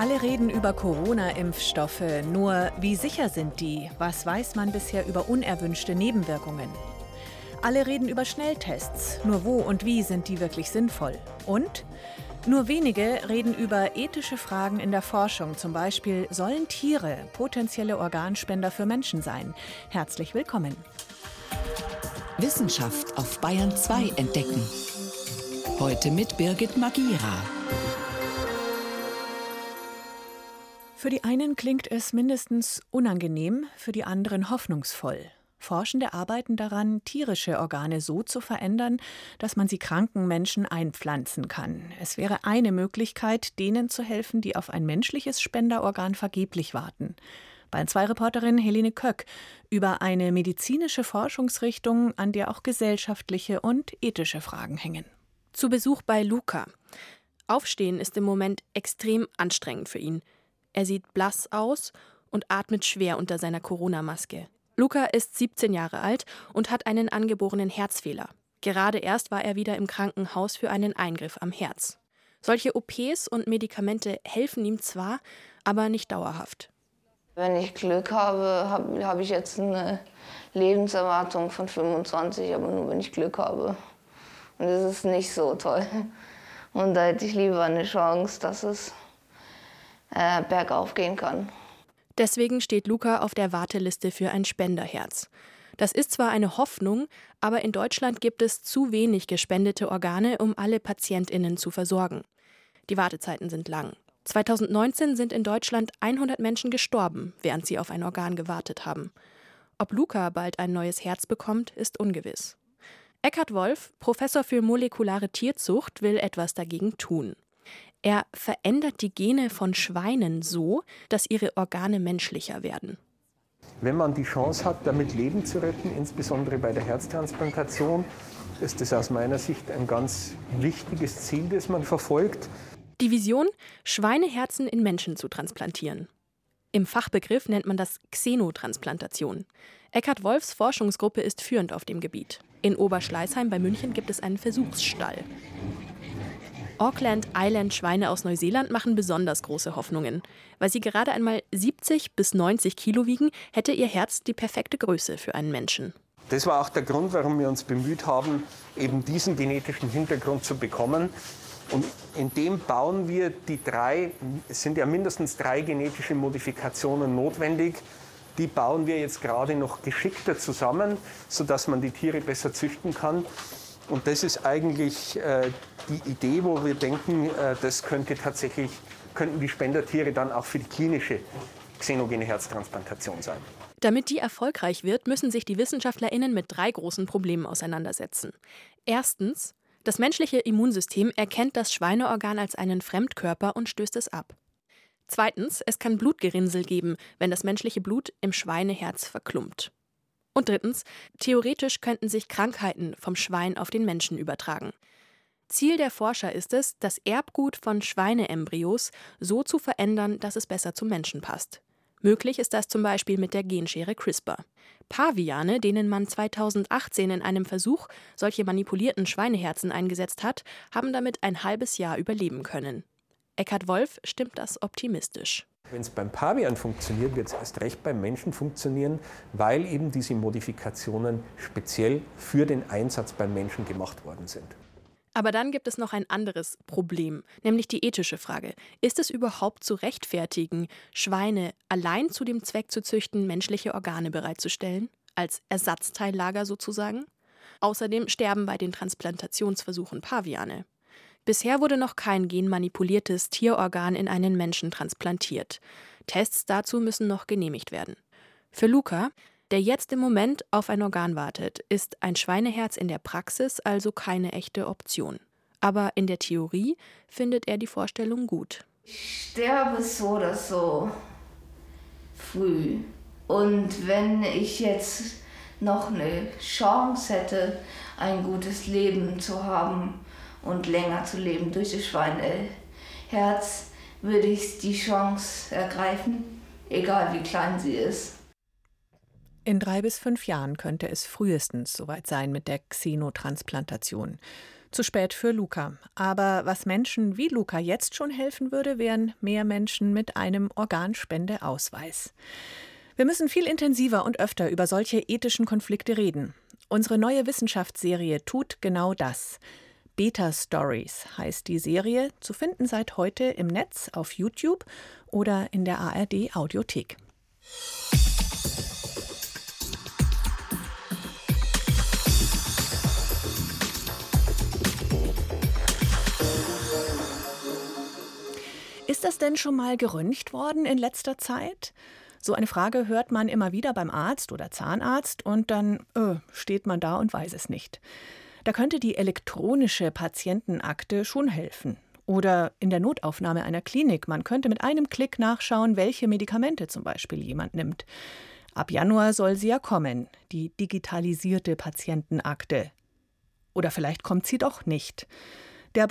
Alle reden über Corona-Impfstoffe, nur wie sicher sind die? Was weiß man bisher über unerwünschte Nebenwirkungen? Alle reden über Schnelltests, nur wo und wie sind die wirklich sinnvoll? Und nur wenige reden über ethische Fragen in der Forschung, zum Beispiel, sollen Tiere potenzielle Organspender für Menschen sein? Herzlich willkommen. Wissenschaft auf Bayern 2 entdecken. Heute mit Birgit Magira. Für die einen klingt es mindestens unangenehm, für die anderen hoffnungsvoll. Forschende arbeiten daran, tierische Organe so zu verändern, dass man sie kranken Menschen einpflanzen kann. Es wäre eine Möglichkeit, denen zu helfen, die auf ein menschliches Spenderorgan vergeblich warten. Bayern 2 Reporterin Helene Köck über eine medizinische Forschungsrichtung, an der auch gesellschaftliche und ethische Fragen hängen. Zu Besuch bei Luca. Aufstehen ist im Moment extrem anstrengend für ihn. Er sieht blass aus und atmet schwer unter seiner Corona-Maske. Luca ist 17 Jahre alt und hat einen angeborenen Herzfehler. Gerade erst war er wieder im Krankenhaus für einen Eingriff am Herz. Solche OPs und Medikamente helfen ihm zwar, aber nicht dauerhaft. Wenn ich Glück habe ich jetzt eine Lebenserwartung von 25, aber nur wenn ich Glück habe. Und das ist nicht so toll. Und da hätte ich lieber eine Chance, dass es bergauf gehen kann. Deswegen steht Luca auf der Warteliste für ein Spenderherz. Das ist zwar eine Hoffnung, aber in Deutschland gibt es zu wenig gespendete Organe, um alle PatientInnen zu versorgen. Die Wartezeiten sind lang. 2019 sind in Deutschland 100 Menschen gestorben, während sie auf ein Organ gewartet haben. Ob Luca bald ein neues Herz bekommt, ist ungewiss. Eckhard Wolf, Professor für molekulare Tierzucht, will etwas dagegen tun. Er verändert die Gene von Schweinen so, dass ihre Organe menschlicher werden. Wenn man die Chance hat, damit Leben zu retten, insbesondere bei der Herztransplantation, ist das aus meiner Sicht ein ganz wichtiges Ziel, das man verfolgt. Die Vision, Schweineherzen in Menschen zu transplantieren. Im Fachbegriff nennt man das Xenotransplantation. Eckhard Wolfs Forschungsgruppe ist führend auf dem Gebiet. In Oberschleißheim bei München gibt es einen Versuchsstall. Auckland Island Schweine aus Neuseeland machen besonders große Hoffnungen. Weil sie gerade einmal 70 bis 90 Kilo wiegen, hätte ihr Herz die perfekte Größe für einen Menschen. Das war auch der Grund, warum wir uns bemüht haben, eben diesen genetischen Hintergrund zu bekommen. Und in dem bauen wir es sind ja mindestens 3 genetische Modifikationen notwendig. Die bauen wir jetzt gerade noch geschickter zusammen, sodass man die Tiere besser züchten kann. Und das ist eigentlich die Idee, wo wir denken, das könnten die Spendertiere dann auch für die klinische xenogene Herztransplantation sein. Damit die erfolgreich wird, müssen sich die WissenschaftlerInnen mit 3 großen Problemen auseinandersetzen. Erstens, das menschliche Immunsystem erkennt das Schweineorgan als einen Fremdkörper und stößt es ab. Zweitens, es kann Blutgerinnsel geben, wenn das menschliche Blut im Schweineherz verklumpt. Und drittens, theoretisch könnten sich Krankheiten vom Schwein auf den Menschen übertragen. Ziel der Forscher ist es, das Erbgut von Schweineembryos so zu verändern, dass es besser zum Menschen passt. Möglich ist das zum Beispiel mit der Genschere CRISPR. Paviane, denen man 2018 in einem Versuch solche manipulierten Schweineherzen eingesetzt hat, haben damit ein halbes Jahr überleben können. Eckhard Wolf stimmt das optimistisch. Wenn es beim Pavian funktioniert, wird es erst recht beim Menschen funktionieren, weil eben diese Modifikationen speziell für den Einsatz beim Menschen gemacht worden sind. Aber dann gibt es noch ein anderes Problem, nämlich die ethische Frage. Ist es überhaupt zu rechtfertigen, Schweine allein zu dem Zweck zu züchten, menschliche Organe bereitzustellen? Als Ersatzteillager sozusagen? Außerdem sterben bei den Transplantationsversuchen Paviane. Bisher wurde noch kein genmanipuliertes Tierorgan in einen Menschen transplantiert. Tests dazu müssen noch genehmigt werden. Für Luca, der jetzt im Moment auf ein Organ wartet, ist ein Schweineherz in der Praxis also keine echte Option. Aber in der Theorie findet er die Vorstellung gut. Ich sterbe so oder so früh. Und wenn ich jetzt noch eine Chance hätte, ein gutes Leben zu haben und länger zu leben durch das Schweineherz, würde ich die Chance ergreifen, egal wie klein sie ist. In 3 bis 5 Jahren könnte es frühestens soweit sein mit der Xenotransplantation. Zu spät für Luca. Aber was Menschen wie Luca jetzt schon helfen würde, wären mehr Menschen mit einem Organspendeausweis. Wir müssen viel intensiver und öfter über solche ethischen Konflikte reden. Unsere neue Wissenschaftsserie tut genau das. Beta Stories heißt die Serie, zu finden seit heute im Netz, auf YouTube oder in der ARD Audiothek. Ist das denn schon mal geröntgt worden in letzter Zeit? So eine Frage hört man immer wieder beim Arzt oder Zahnarzt und dann steht man da und weiß es nicht. Da könnte die elektronische Patientenakte schon helfen. Oder in der Notaufnahme einer Klinik. Man könnte mit einem Klick nachschauen, welche Medikamente zum Beispiel jemand nimmt. Ab Januar soll sie ja kommen, die digitalisierte Patientenakte. Oder vielleicht kommt sie doch nicht. Der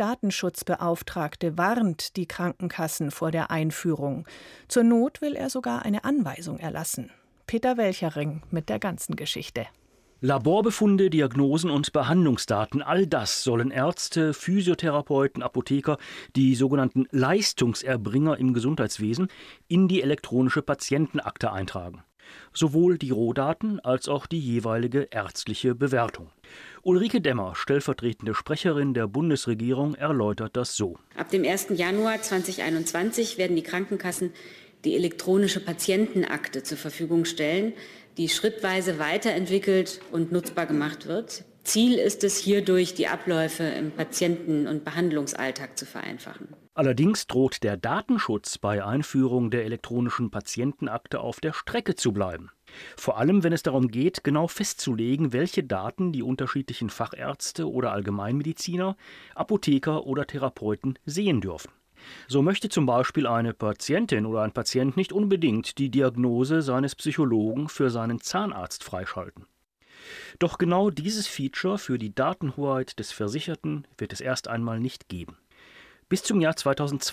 Bundesdatenschutzbeauftragte warnt die Krankenkassen vor der Einführung. Zur Not will er sogar eine Anweisung erlassen. Peter Welchering mit der ganzen Geschichte. Laborbefunde, Diagnosen und Behandlungsdaten, all das sollen Ärzte, Physiotherapeuten, Apotheker, die sogenannten Leistungserbringer im Gesundheitswesen, in die elektronische Patientenakte eintragen. Sowohl die Rohdaten als auch die jeweilige ärztliche Bewertung. Ulrike Demmer, stellvertretende Sprecherin der Bundesregierung, erläutert das so. Ab dem 1. Januar 2021 werden die Krankenkassen die elektronische Patientenakte zur Verfügung stellen, die schrittweise weiterentwickelt und nutzbar gemacht wird. Ziel ist es, hierdurch die Abläufe im Patienten- und Behandlungsalltag zu vereinfachen. Allerdings droht der Datenschutz bei Einführung der elektronischen Patientenakte auf der Strecke zu bleiben. Vor allem, wenn es darum geht, genau festzulegen, welche Daten die unterschiedlichen Fachärzte oder Allgemeinmediziner, Apotheker oder Therapeuten sehen dürfen. So möchte zum Beispiel eine Patientin oder ein Patient nicht unbedingt die Diagnose seines Psychologen für seinen Zahnarzt freischalten. Doch genau dieses Feature für die Datenhoheit des Versicherten wird es erst einmal nicht geben. Bis zum Jahr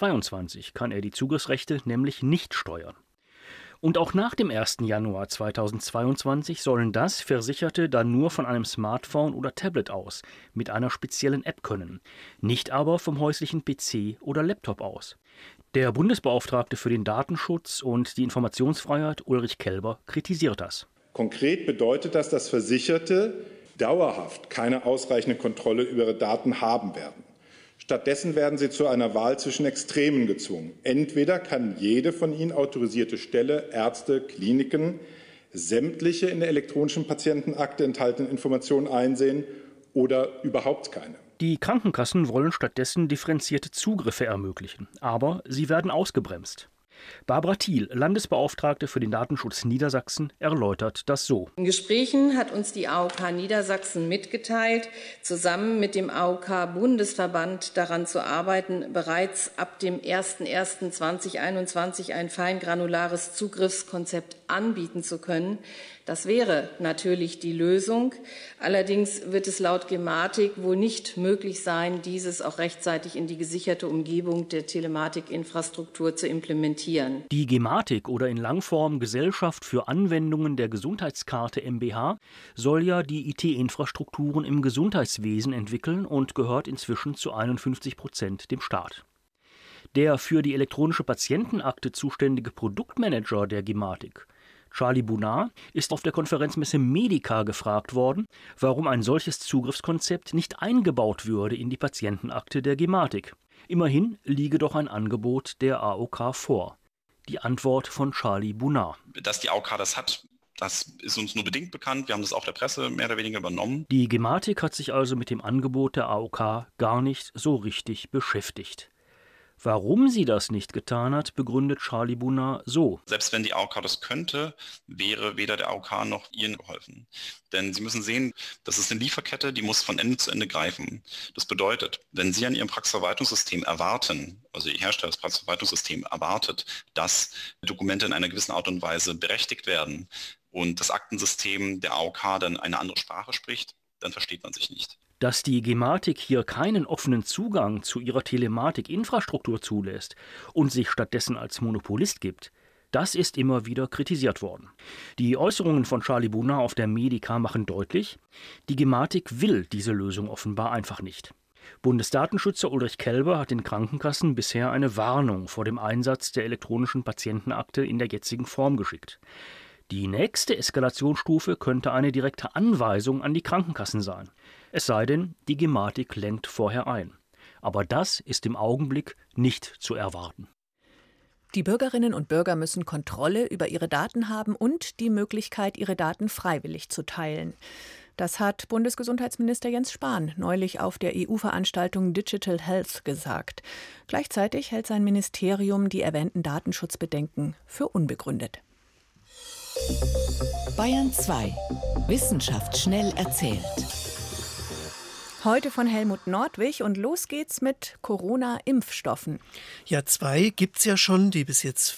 2022 kann er die Zugriffsrechte nämlich nicht steuern. Und auch nach dem 1. Januar 2022 sollen das Versicherte dann nur von einem Smartphone oder Tablet aus mit einer speziellen App können, nicht aber vom häuslichen PC oder Laptop aus. Der Bundesbeauftragte für den Datenschutz und die Informationsfreiheit, Ulrich Kelber, kritisiert das. Konkret bedeutet das, dass Versicherte dauerhaft keine ausreichende Kontrolle über ihre Daten haben werden. Stattdessen werden sie zu einer Wahl zwischen Extremen gezwungen. Entweder kann jede von ihnen autorisierte Stelle, Ärzte, Kliniken, sämtliche in der elektronischen Patientenakte enthaltenen Informationen einsehen oder überhaupt keine. Die Krankenkassen wollen stattdessen differenzierte Zugriffe ermöglichen, aber sie werden ausgebremst. Barbara Thiel, Landesbeauftragte für den Datenschutz Niedersachsen, erläutert das so. In Gesprächen hat uns die AOK Niedersachsen mitgeteilt, zusammen mit dem AOK Bundesverband daran zu arbeiten, bereits ab dem 01.01.2021 ein feingranulares Zugriffskonzept anbieten zu können. Das wäre natürlich die Lösung. Allerdings wird es laut Gematik wohl nicht möglich sein, dieses auch rechtzeitig in die gesicherte Umgebung der Telematikinfrastruktur zu implementieren. Die Gematik oder in Langform Gesellschaft für Anwendungen der Gesundheitskarte MbH soll ja die IT-Infrastrukturen im Gesundheitswesen entwickeln und gehört inzwischen zu 51% dem Staat. Der für die elektronische Patientenakte zuständige Produktmanager der Gematik, Charlie Bunard, ist auf der Konferenzmesse Medica gefragt worden, warum ein solches Zugriffskonzept nicht eingebaut würde in die Patientenakte der Gematik. Immerhin liege doch ein Angebot der AOK vor. Die Antwort von Charlie Bunard. Dass die AOK das hat, das ist uns nur bedingt bekannt. Wir haben das auch der Presse mehr oder weniger übernommen. Die Gematik hat sich also mit dem Angebot der AOK gar nicht so richtig beschäftigt. Warum sie das nicht getan hat, begründet Charlie Bunard so. Selbst wenn die AOK das könnte, wäre weder der AOK noch Ihnen geholfen. Denn Sie müssen sehen, das ist eine Lieferkette, die muss von Ende zu Ende greifen. Das bedeutet, wenn Sie an Ihrem Praxisverwaltungssystem erwarten, also Ihr Hersteller das Praxisverwaltungssystem erwartet, dass Dokumente in einer gewissen Art und Weise berechtigt werden und das Aktensystem der AOK dann eine andere Sprache spricht, dann versteht man sich nicht. Dass die Gematik hier keinen offenen Zugang zu ihrer Telematikinfrastruktur zulässt und sich stattdessen als Monopolist gibt, Das ist immer wieder kritisiert worden. Die Äußerungen von Charlie Brunner auf der Medica machen deutlich, die Gematik will diese Lösung offenbar einfach nicht. Bundesdatenschützer Ulrich Kelber hat den Krankenkassen bisher eine Warnung vor dem Einsatz der elektronischen Patientenakte in der jetzigen Form geschickt. Die nächste Eskalationsstufe könnte eine direkte Anweisung an die Krankenkassen sein. Es sei denn, die Gematik lenkt vorher ein. Aber das ist im Augenblick nicht zu erwarten. Die Bürgerinnen und Bürger müssen Kontrolle über ihre Daten haben und die Möglichkeit, ihre Daten freiwillig zu teilen. Das hat Bundesgesundheitsminister Jens Spahn neulich auf der EU-Veranstaltung Digital Health gesagt. Gleichzeitig hält sein Ministerium die erwähnten Datenschutzbedenken für unbegründet. Bayern 2. Wissenschaft schnell erzählt. Heute von Helmut Nordwig und los geht's mit Corona-Impfstoffen. Ja, 2 gibt's ja schon, die bis jetzt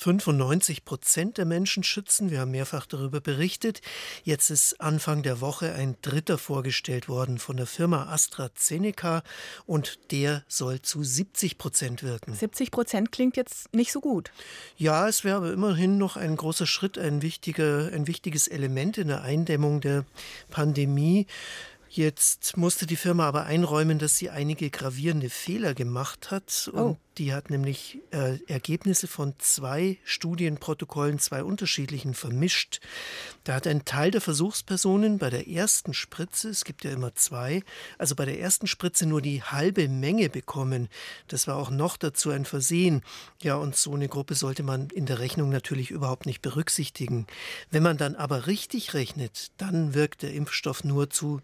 95% der Menschen schützen. Wir haben mehrfach darüber berichtet. Jetzt ist Anfang der Woche ein dritter vorgestellt worden von der Firma AstraZeneca und der soll zu 70% wirken. 70% klingt jetzt nicht so gut. Ja, es wäre aber immerhin noch ein großer Schritt, ein wichtiges Element in der Eindämmung der Pandemie. Jetzt musste die Firma aber einräumen, dass sie einige gravierende Fehler gemacht hat. Und die hat nämlich Ergebnisse von 2 Studienprotokollen, 2 unterschiedlichen, vermischt. Da hat ein Teil der Versuchspersonen bei der ersten Spritze, es gibt ja immer 2, also bei der ersten Spritze nur die halbe Menge bekommen. Das war auch noch dazu ein Versehen. Ja, und so eine Gruppe sollte man in der Rechnung natürlich überhaupt nicht berücksichtigen. Wenn man dann aber richtig rechnet, dann wirkt der Impfstoff nur zu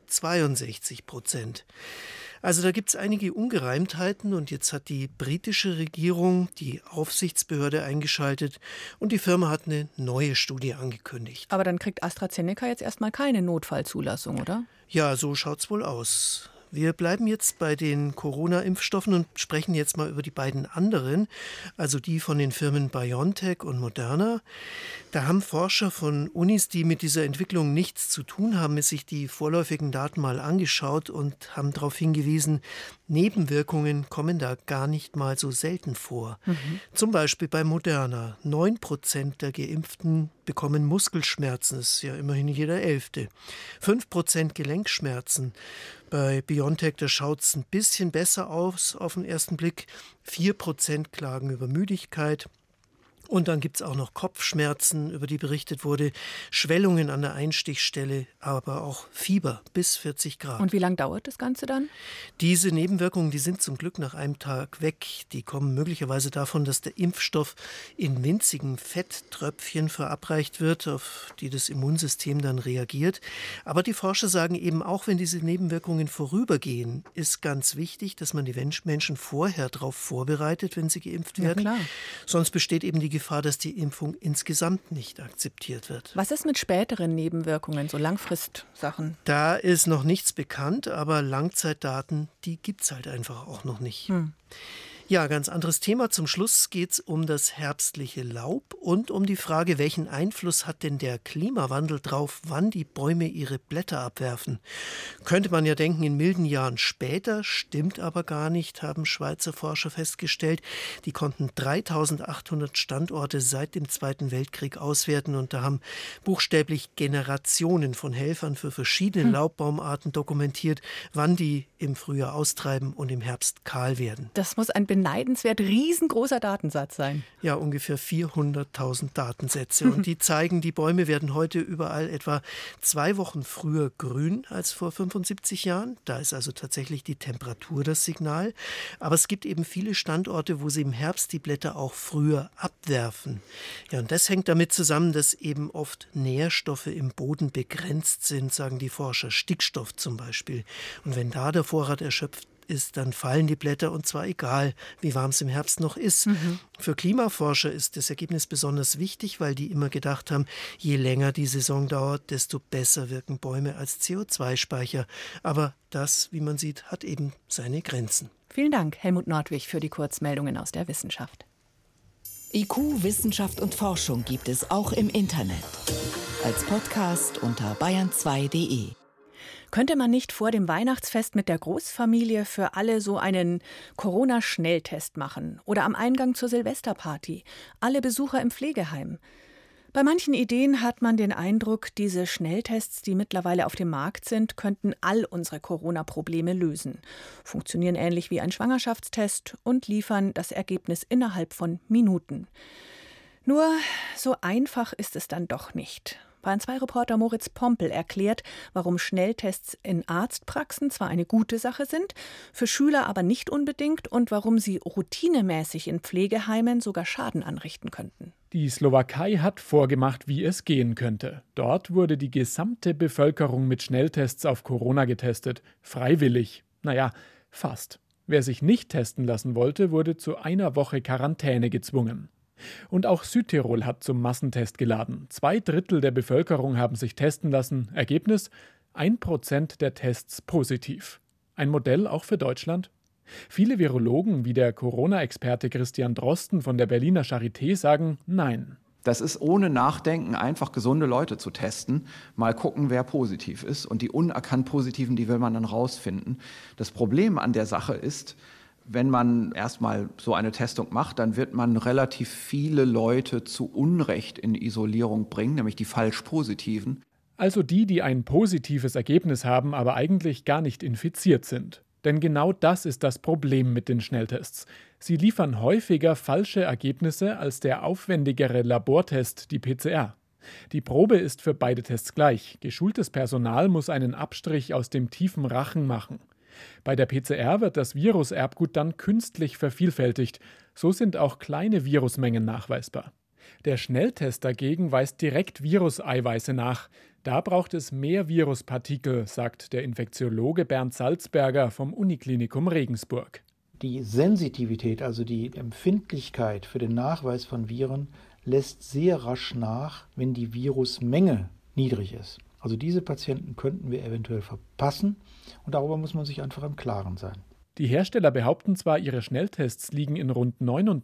62%. Also da gibt es einige Ungereimtheiten und jetzt hat die britische Regierung die Aufsichtsbehörde eingeschaltet und die Firma hat eine neue Studie angekündigt. Aber dann kriegt AstraZeneca jetzt erstmal keine Notfallzulassung, oder? Ja, so schaut's wohl aus. Wir bleiben jetzt bei den Corona-Impfstoffen und sprechen jetzt mal über die beiden anderen, also die von den Firmen BioNTech und Moderna. Da haben Forscher von Unis, die mit dieser Entwicklung nichts zu tun haben, sich die vorläufigen Daten mal angeschaut und haben darauf hingewiesen, Nebenwirkungen kommen da gar nicht mal so selten vor. Zum Beispiel bei Moderna. 9% der Geimpften bekommen Muskelschmerzen, das ist ja immerhin jeder 11. 5% Gelenkschmerzen. Bei BioNTech, da schaut es ein bisschen besser aus auf den ersten Blick. 4% klagen über Müdigkeit. Und dann gibt es auch noch Kopfschmerzen, über die berichtet wurde, Schwellungen an der Einstichstelle, aber auch Fieber bis 40 Grad. Und wie lange dauert das Ganze dann? Diese Nebenwirkungen, die sind zum Glück nach einem Tag weg. Die kommen möglicherweise davon, dass der Impfstoff in winzigen Fetttröpfchen verabreicht wird, auf die das Immunsystem dann reagiert. Aber die Forscher sagen eben, auch wenn diese Nebenwirkungen vorübergehen, ist ganz wichtig, dass man die Menschen vorher darauf vorbereitet, wenn sie geimpft werden. Ja, klar. Sonst besteht eben die Gefahr, dass die Impfung insgesamt nicht akzeptiert wird. Was ist mit späteren Nebenwirkungen, so Langfristsachen? Da ist noch nichts bekannt, aber Langzeitdaten, die gibt es halt einfach auch noch nicht. Ja, ganz anderes Thema. Zum Schluss geht es um das herbstliche Laub und um die Frage, welchen Einfluss hat denn der Klimawandel drauf, wann die Bäume ihre Blätter abwerfen. Könnte man ja denken, in milden Jahren später, stimmt aber gar nicht, haben Schweizer Forscher festgestellt. Die konnten 3800 Standorte seit dem Zweiten Weltkrieg auswerten und da haben buchstäblich Generationen von Helfern für verschiedene Laubbaumarten dokumentiert, wann die im Frühjahr austreiben und im Herbst kahl werden. Das muss ein beneidenswert riesengroßer Datensatz sein. Ja, ungefähr 400.000 Datensätze. Und die zeigen, die Bäume werden heute überall etwa 2 Wochen früher grün als vor 75 Jahren. Da ist also tatsächlich die Temperatur das Signal. Aber es gibt eben viele Standorte, wo sie im Herbst die Blätter auch früher abwerfen. Ja, und das hängt damit zusammen, dass eben oft Nährstoffe im Boden begrenzt sind, sagen die Forscher. Stickstoff zum Beispiel. Und wenn da der Vorrat erschöpft ist, dann fallen die Blätter und zwar egal, wie warm es im Herbst noch ist. Für Klimaforscher ist das Ergebnis besonders wichtig, weil die immer gedacht haben, je länger die Saison dauert, desto besser wirken Bäume als CO2-Speicher. Aber das, wie man sieht, hat eben seine Grenzen. Vielen Dank, Helmut Nordwig, für die Kurzmeldungen aus der Wissenschaft. IQ, Wissenschaft und Forschung gibt es auch im Internet. Als Podcast unter bayern2.de. Könnte man nicht vor dem Weihnachtsfest mit der Großfamilie für alle so einen Corona-Schnelltest machen? Oder am Eingang zur Silvesterparty? Alle Besucher im Pflegeheim? Bei manchen Ideen hat man den Eindruck, diese Schnelltests, die mittlerweile auf dem Markt sind, könnten all unsere Corona-Probleme lösen. Funktionieren ähnlich wie ein Schwangerschaftstest und liefern das Ergebnis innerhalb von Minuten. Nur so einfach ist es dann doch nicht. Bayern 2-Reporter Moritz Pompel erklärt, warum Schnelltests in Arztpraxen zwar eine gute Sache sind, für Schüler aber nicht unbedingt und warum sie routinemäßig in Pflegeheimen sogar Schaden anrichten könnten. Die Slowakei hat vorgemacht, wie es gehen könnte. Dort wurde die gesamte Bevölkerung mit Schnelltests auf Corona getestet. Freiwillig. Naja, fast. Wer sich nicht testen lassen wollte, wurde zu einer Woche Quarantäne gezwungen. Und auch Südtirol hat zum Massentest geladen. 2/3 der Bevölkerung haben sich testen lassen. Ergebnis: 1% der Tests positiv. Ein Modell auch für Deutschland? Viele Virologen wie der Corona-Experte Christian Drosten von der Berliner Charité sagen nein. Das ist ohne Nachdenken einfach gesunde Leute zu testen, mal gucken, wer positiv ist. Und die unerkannt Positiven, die will man dann rausfinden. Das Problem an der Sache ist, wenn man erstmal so eine Testung macht, dann wird man relativ viele Leute zu Unrecht in Isolierung bringen, nämlich die falsch Positiven. Also die ein positives Ergebnis haben, aber eigentlich gar nicht infiziert sind. Denn genau das ist das Problem mit den Schnelltests. Sie liefern häufiger falsche Ergebnisse als der aufwendigere Labortest, die PCR. Die Probe ist für beide Tests gleich. Geschultes Personal muss einen Abstrich aus dem tiefen Rachen machen. Bei der PCR wird das Viruserbgut dann künstlich vervielfältigt. So sind auch kleine Virusmengen nachweisbar. Der Schnelltest dagegen weist direkt Viruseiweiße nach. Da braucht es mehr Viruspartikel, sagt der Infektiologe Bernd Salzberger vom Uniklinikum Regensburg. Die Sensitivität, also die Empfindlichkeit für den Nachweis von Viren, lässt sehr rasch nach, wenn die Virusmenge niedrig ist. Also diese Patienten könnten wir eventuell verpassen und darüber muss man sich einfach im Klaren sein. Die Hersteller behaupten zwar, ihre Schnelltests liegen in rund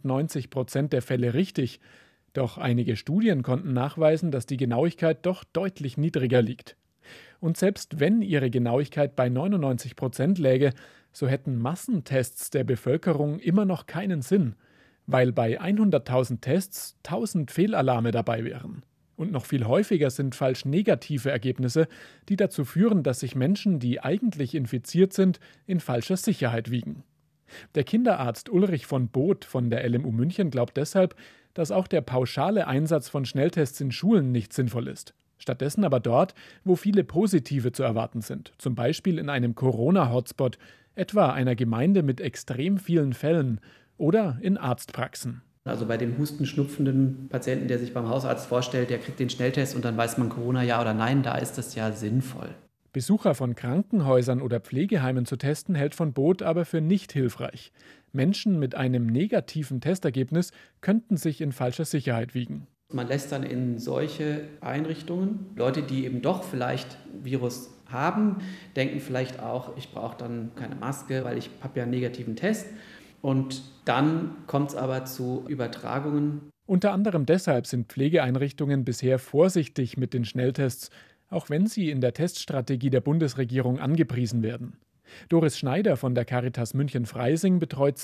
99% der Fälle richtig, doch einige Studien konnten nachweisen, dass die Genauigkeit doch deutlich niedriger liegt. Und selbst wenn ihre Genauigkeit bei 99% läge, so hätten Massentests der Bevölkerung immer noch keinen Sinn, weil bei 100.000 Tests 1.000 Fehlalarme dabei wären. Und noch viel häufiger sind falsch negative Ergebnisse, die dazu führen, dass sich Menschen, die eigentlich infiziert sind, in falscher Sicherheit wiegen. Der Kinderarzt Ulrich von Both von der LMU München glaubt deshalb, dass auch der pauschale Einsatz von Schnelltests in Schulen nicht sinnvoll ist. Stattdessen aber dort, wo viele Positive zu erwarten sind, zum Beispiel in einem Corona-Hotspot, etwa einer Gemeinde mit extrem vielen Fällen oder in Arztpraxen. Also bei dem hustenschnupfenden Patienten, der sich beim Hausarzt vorstellt, der kriegt den Schnelltest und dann weiß man Corona ja oder nein, da ist das ja sinnvoll. Besucher von Krankenhäusern oder Pflegeheimen zu testen, hält von Both aber für nicht hilfreich. Menschen mit einem negativen Testergebnis könnten sich in falscher Sicherheit wiegen. Man lässt dann in solche Einrichtungen Leute, die eben doch vielleicht Virus haben, denken vielleicht auch, ich brauche dann keine Maske, weil ich habe ja einen negativen Test. Und dann kommt es aber zu Übertragungen. Unter anderem deshalb sind Pflegeeinrichtungen bisher vorsichtig mit den Schnelltests, auch wenn sie in der Teststrategie der Bundesregierung angepriesen werden. Doris Schneider von der Caritas München-Freising betreut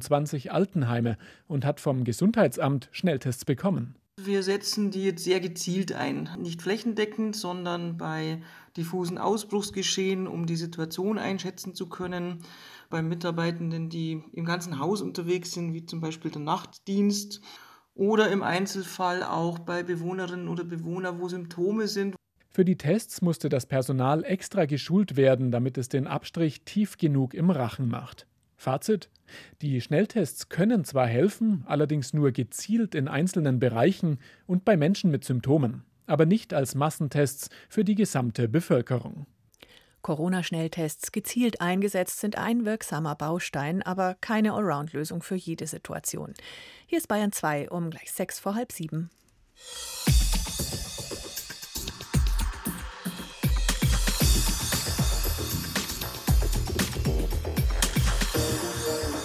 27 Altenheime und hat vom Gesundheitsamt Schnelltests bekommen. Wir setzen die jetzt sehr gezielt ein. Nicht flächendeckend, sondern bei diffusen Ausbruchsgeschehen, um die Situation einschätzen zu können. Bei Mitarbeitenden, die im ganzen Haus unterwegs sind, wie zum Beispiel der Nachtdienst. Oder im Einzelfall auch bei Bewohnerinnen oder Bewohnern, wo Symptome sind. Für die Tests musste das Personal extra geschult werden, damit es den Abstrich tief genug im Rachen macht. Fazit: Die Schnelltests können zwar helfen, allerdings nur gezielt in einzelnen Bereichen und bei Menschen mit Symptomen, aber nicht als Massentests für die gesamte Bevölkerung. Corona-Schnelltests gezielt eingesetzt sind ein wirksamer Baustein, aber keine Allround-Lösung für jede Situation. Hier ist Bayern 2 um gleich 6:06.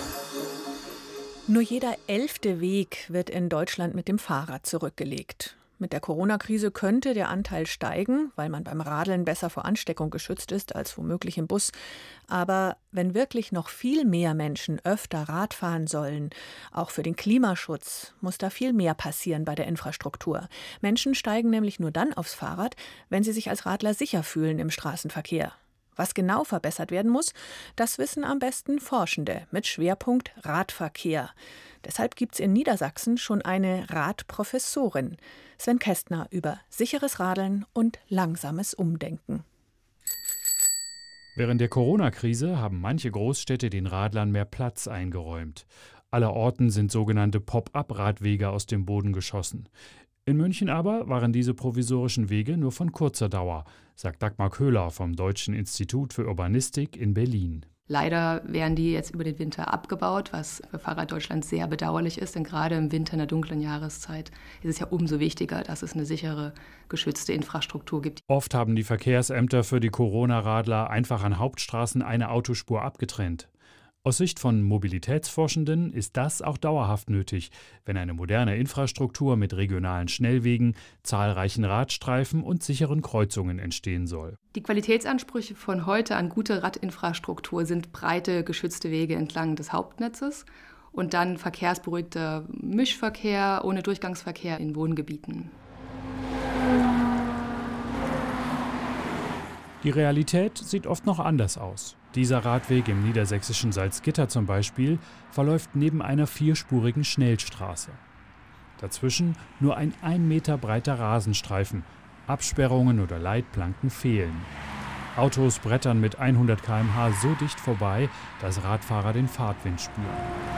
Nur jeder 11. Weg wird in Deutschland mit dem Fahrrad zurückgelegt. Mit der Corona-Krise könnte der Anteil steigen, weil man beim Radeln besser vor Ansteckung geschützt ist als womöglich im Bus. Aber wenn wirklich noch viel mehr Menschen öfter Rad fahren sollen, auch für den Klimaschutz, muss da viel mehr passieren bei der Infrastruktur. Menschen steigen nämlich nur dann aufs Fahrrad, wenn sie sich als Radler sicher fühlen im Straßenverkehr. Was genau verbessert werden muss, das wissen am besten Forschende mit Schwerpunkt Radverkehr. Deshalb gibt es in Niedersachsen schon eine Radprofessorin. Sven Kästner über sicheres Radeln und langsames Umdenken. Während der Corona-Krise haben manche Großstädte den Radlern mehr Platz eingeräumt. Allerorten sind sogenannte Pop-up-Radwege aus dem Boden geschossen. In München aber waren diese provisorischen Wege nur von kurzer Dauer, sagt Dagmar Köhler vom Deutschen Institut für Urbanistik in Berlin. Leider werden die jetzt über den Winter abgebaut, was für Fahrraddeutschland sehr bedauerlich ist, denn gerade im Winter in der dunklen Jahreszeit ist es ja umso wichtiger, dass es eine sichere, geschützte Infrastruktur gibt. Oft haben die Verkehrsämter für die Corona-Radler einfach an Hauptstraßen eine Autospur abgetrennt. Aus Sicht von Mobilitätsforschenden ist das auch dauerhaft nötig, wenn eine moderne Infrastruktur mit regionalen Schnellwegen, zahlreichen Radstreifen und sicheren Kreuzungen entstehen soll. Die Qualitätsansprüche von heute an gute Radinfrastruktur sind breite, geschützte Wege entlang des Hauptnetzes und dann verkehrsberuhigter Mischverkehr ohne Durchgangsverkehr in Wohngebieten. Die Realität sieht oft noch anders aus. Dieser Radweg im niedersächsischen Salzgitter zum Beispiel verläuft neben einer 4-spurigen Schnellstraße. Dazwischen nur ein 1 Meter breiter Rasenstreifen. Absperrungen oder Leitplanken fehlen. Autos brettern mit 100 km/h so dicht vorbei, dass Radfahrer den Fahrtwind spüren.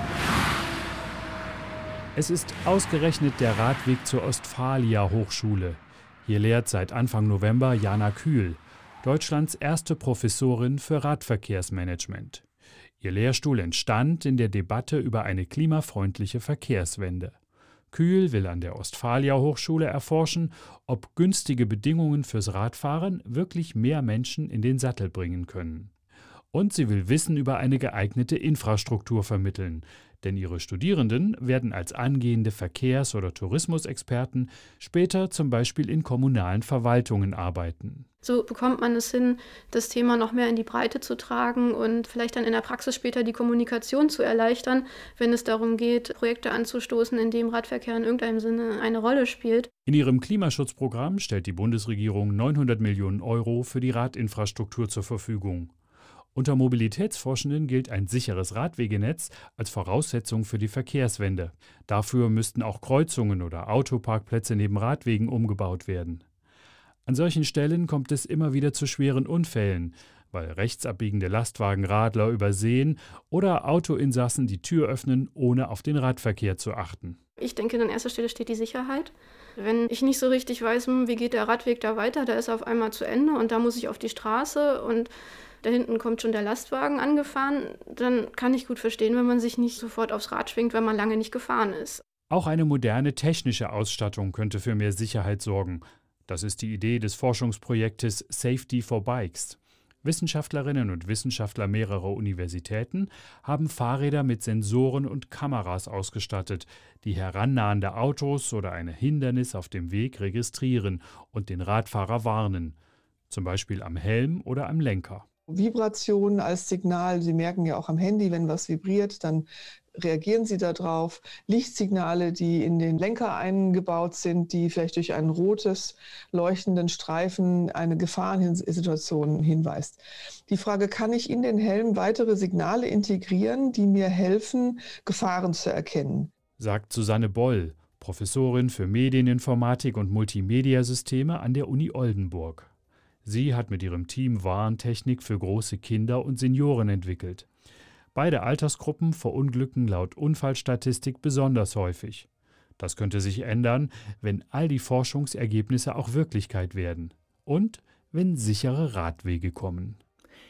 Es ist ausgerechnet der Radweg zur Ostfalia-Hochschule. Hier lehrt seit Anfang November Jana Kühl, Deutschlands erste Professorin für Radverkehrsmanagement. Ihr Lehrstuhl entstand in der Debatte über eine klimafreundliche Verkehrswende. Kühl will an der Ostfalia-Hochschule erforschen, ob günstige Bedingungen fürs Radfahren wirklich mehr Menschen in den Sattel bringen können. Und sie will Wissen über eine geeignete Infrastruktur vermitteln, denn ihre Studierenden werden als angehende Verkehrs- oder Tourismusexperten später zum Beispiel in kommunalen Verwaltungen arbeiten. So bekommt man es hin, das Thema noch mehr in die Breite zu tragen und vielleicht dann in der Praxis später die Kommunikation zu erleichtern, wenn es darum geht, Projekte anzustoßen, in dem Radverkehr in irgendeinem Sinne eine Rolle spielt. In ihrem Klimaschutzprogramm stellt die Bundesregierung 900 Millionen € für die Radinfrastruktur zur Verfügung. Unter Mobilitätsforschenden gilt ein sicheres Radwegenetz als Voraussetzung für die Verkehrswende. Dafür müssten auch Kreuzungen oder Autoparkplätze neben Radwegen umgebaut werden. An solchen Stellen kommt es immer wieder zu schweren Unfällen, weil rechtsabbiegende Lastwagenradler übersehen oder Autoinsassen die Tür öffnen, ohne auf den Radverkehr zu achten. Ich denke, an erster Stelle steht die Sicherheit. Wenn ich nicht so richtig weiß, wie geht der Radweg da weiter, da ist er auf einmal zu Ende und da muss ich auf die Straße und da hinten kommt schon der Lastwagen angefahren, dann kann ich gut verstehen, wenn man sich nicht sofort aufs Rad schwingt, weil man lange nicht gefahren ist. Auch eine moderne technische Ausstattung könnte für mehr Sicherheit sorgen. Das ist die Idee des Forschungsprojektes Safety for Bikes. Wissenschaftlerinnen und Wissenschaftler mehrerer Universitäten haben Fahrräder mit Sensoren und Kameras ausgestattet, die herannahende Autos oder ein Hindernis auf dem Weg registrieren und den Radfahrer warnen, zum Beispiel am Helm oder am Lenker. Vibrationen als Signal, Sie merken ja auch am Handy, wenn was vibriert, dann reagieren Sie darauf. Lichtsignale, die in den Lenker eingebaut sind, die vielleicht durch einen rotes leuchtenden Streifen eine Gefahrensituation hinweist. Die Frage, kann ich in den Helm weitere Signale integrieren, die mir helfen, Gefahren zu erkennen? Sagt Susanne Boll, Professorin für Medieninformatik und Multimediasysteme an der Uni Oldenburg. Sie hat mit ihrem Team Warntechnik für große Kinder und Senioren entwickelt. Beide Altersgruppen verunglücken laut Unfallstatistik besonders häufig. Das könnte sich ändern, wenn all die Forschungsergebnisse auch Wirklichkeit werden und wenn sichere Radwege kommen.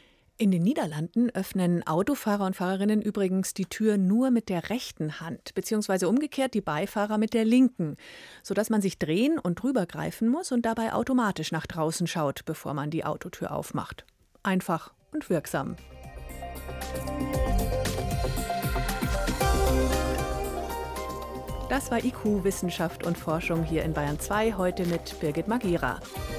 In den Niederlanden öffnen Autofahrer und Fahrerinnen übrigens die Tür nur mit der rechten Hand, beziehungsweise umgekehrt die Beifahrer mit der linken, sodass man sich drehen und drübergreifen muss und dabei automatisch nach draußen schaut, bevor man die Autotür aufmacht. Einfach und wirksam. Das war IQ, Wissenschaft und Forschung hier in Bayern 2, heute mit Birgit Magira.